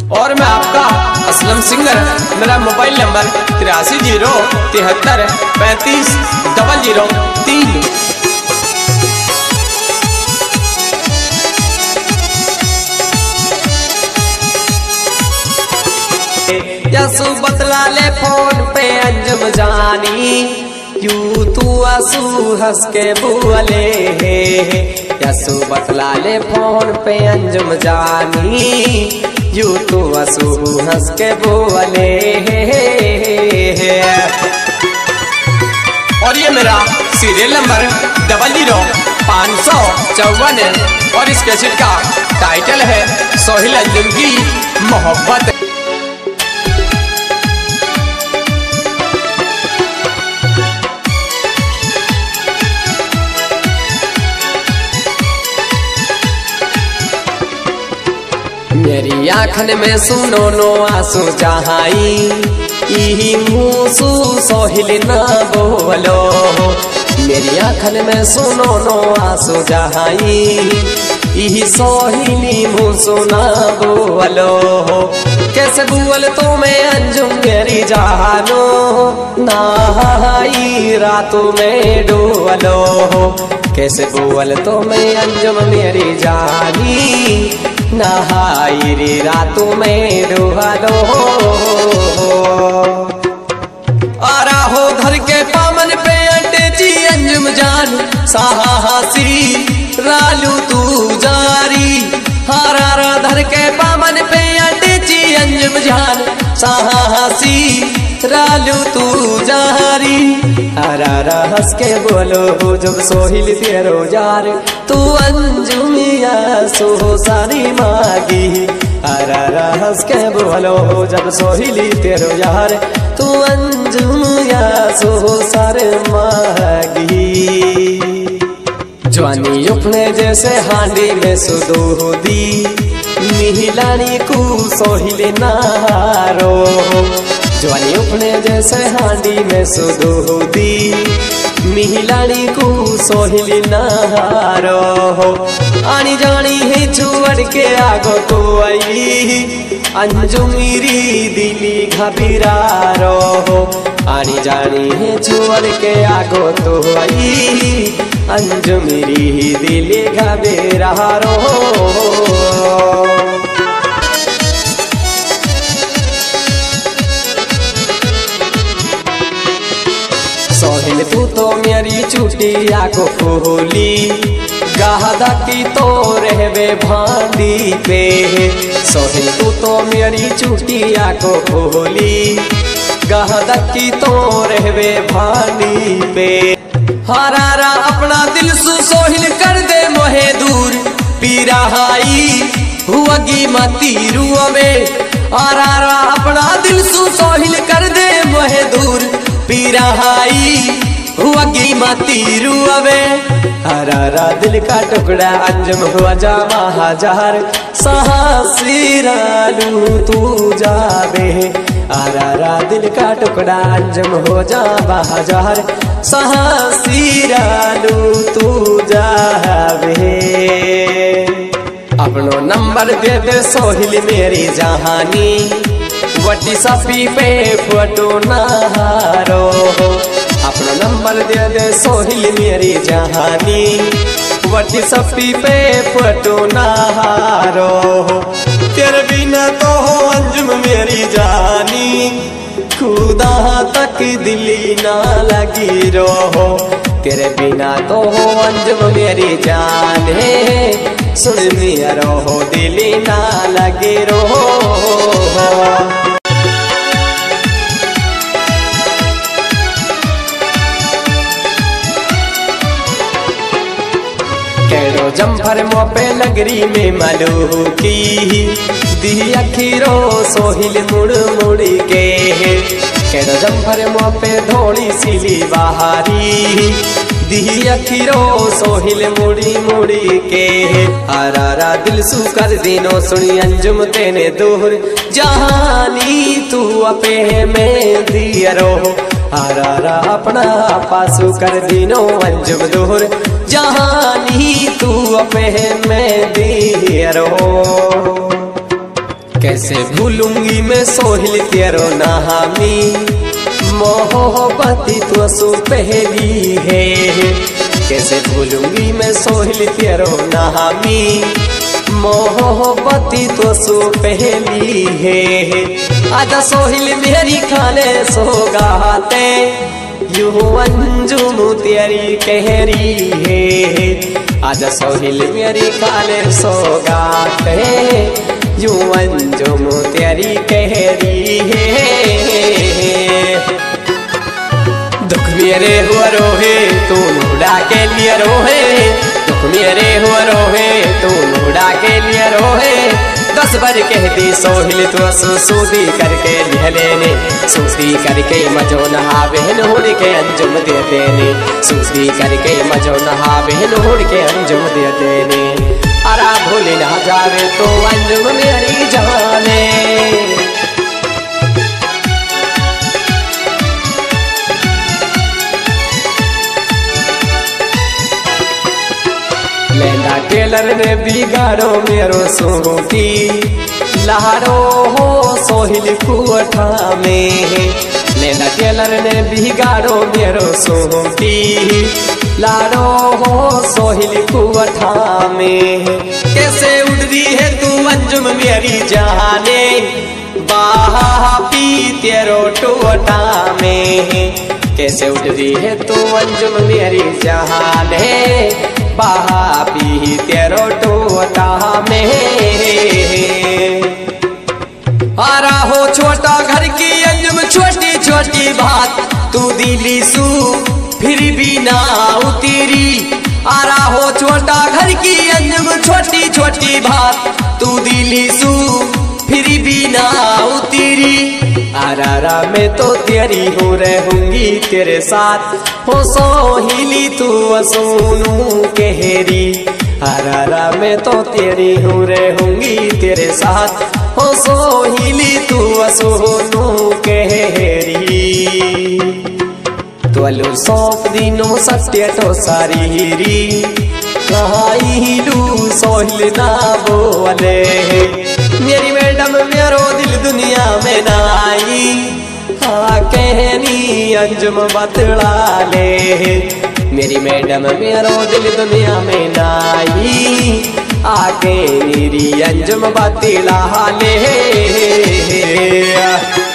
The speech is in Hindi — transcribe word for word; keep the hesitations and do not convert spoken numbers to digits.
और मैं आपका असलम सिंगर। मेरा मोबाइल नंबर तिरासी जीरो तिहत्तर पैंतीस डबल जीरो तीन। यसु बतला ले फोन पे अंजुम जानी, यू तू आंसू हंस के बोले। यसु बतला ले फोन पे अंजुम जानी, यू तू आंसू हंस के बोले। और ये मेरा सीरियल नंबर डबल जीरो पाँच सौ चौवन है और इस कैसेट का टाइटल है सोहिल अंजुम की मोहब्बत। मेरी आँखन में सुनो नो आंसू जहाई, यही मूसू सोहिल ना बोलो। मेरी आँखन में सुनो नो आंसू जहाई, यही सोहिली मूसू ना बोलो। कैसे बोल तो मैं अंजुम मेरी जानो, नहाई रातों में डोलो। कैसे बोल तो मैं अंजुम मेरी जानी, नहाई रे रातों में डोलो। आरा हो धर के पामन पे अड्डे जी अंजुम जान, साहसी रालू तू जारी। हारा धर के पामन पे अड्डे जी अंजुम जान, साहसी रालू तू जारी। हरा हंस के बोलो जब सोहिल तेरो जार, तू अंजुमिया सो सारी मागी। हरा हंस के बोलो जब सोहिली तेरो यार, तू अंजुमिया सो सारे मागी। जवानी अपने जैसे हांडी में सुदूदी, मिहिलानी को सोहिल नारो। जवानी अपने जैसे हांडी में सुदूदी, मिहिलानी को सोहिल नारो। आनी जानी है छुअड़ के आगो तो आई, अंजुमीरी दिली घबीरारो। आनी जानी है छुअड़ के आगो तो आई, अंजुमीरी दिली घबीरारो। सोहिल तू तो मेरी चुटिया को खोली, गादा की तो रहवे भांडी पे। सोहिल तू तो मेरी चुटिया को खोली, गादा की तो रहवे भांडी पे। हरारा अपना दिल सु सोहिल कर दे मोहे दूर, पीराहाई हुआगी मती रुआवे। हरारा अपना दिल सु सोहिल कर दे मोहे दूर, पीराहाई हुआगी मती रुआवे। हरारा दिल का टुकड़ा अंजुम हुआ जा महाजार, साहसी रालू तू जावे। हरारा दिल का टुकड़ा अंजुम हो जा महाजार, साहसी रालू तू जावे। अपनो नंबर दे दे सोहिल मेरी जहानी, वटी सफी पे फोटो नहारो। अपना नंबर दे दे सोहिल मेरी जहानी, वटी सफी पे फोटो नहारो। तेरे बिना तो हो अंजुम मेरी जानी, खुदा तक दिली ना लगी रो। तेरे बिना तो हो अंजुम मेरी जान है, सुन मिया रो दिली ना लगी रो। केड़ो जम्फर मोपे लगरी में मलू की, दी अखीरो सोहिल मुड़ मुड़ के। केड़ो जम्फर मोपे धोड़ी सिली बहारी, दी अखीरो सोहिल मुड़ी मुड़ी के। हरारा दिल सु कर दिनो सुनी अंजुम तेने दूर, जहानी तू अपे में दियरो। हरारा अपना पासु कर दिनो अंजुम दूर, जहानी तू अपे में दियरो। कैसे भूलूंगी मैं सोहिल तेरो नामी, मोहब्बती तो सो पहली है। कैसे भूलूंगी मैं सोहिल तेरो नामी, मोहब्बती तो सो पहली है। आजा सोहिल मेरी खाने सोगाते, यूं अंजुम तेरी कहरी है। आजा सोहिल मेरी खाने सोगाते, यूं अंजुम तेरी कहरी है। दुख मेरे हुआ रोहे तू नूड़ा के लिए रोहे, दुख मेरे हुआ रोहे तू नूड़ा के लिए रोहे। दस बार कहती सोहिल तो सूदी करके लिह लेने, सूदी करके मजो नहा बहन होड़ के अंजुम दे देने, सूदी करके मजो नहा बहन होड़ के अंजुम दे देने। अरा भूल ना जावे तो अंजुम मेरी जाने। लैंडा टेलर ने बिगाड़ो मेरो सूटी, लहारो हो सोहिल कुअठा में। लैंडा टेलर ने बिगाड़ो मेरो सूटी, लारो हो सोहिल कुअठा में। कैसे उड़ रही है तू अंजुम मेरी जाने, बाहा पी तेरो टुअटा में। कैसे उड़ रही है तू अंजुम मेरी जाने, बाहा पी तेरो टोटा में। आरा हो छोटा घर की अंजुम छोटी छोटी बात, तू दिली सू फिर भी ना उतरी। आरा हो छोटा घर की अंजुम छोटी छोटी बात, तू दिली सू फिर भी ना उतरी। आरारा मैं तो तेरी हो रहूंगी तेरे साथ, हो सोहिली तू असोनू कहरी। आरारा मैं तो तेरी हो रहूंगी तेरे साथ, हो सोहिली तू असोनू कहरी। त्वलु सौंप दिनो सत्य तो सारी, कहाईलू सोहिल ना बोले। मेरी मैडम मेरो दिल दुनिया में नाई, हाँ कहनी अंजुम बतला ले। मेरी मैडम मेरो दिल दुनिया में नाई, आके मेरी अंजुम बतला ले।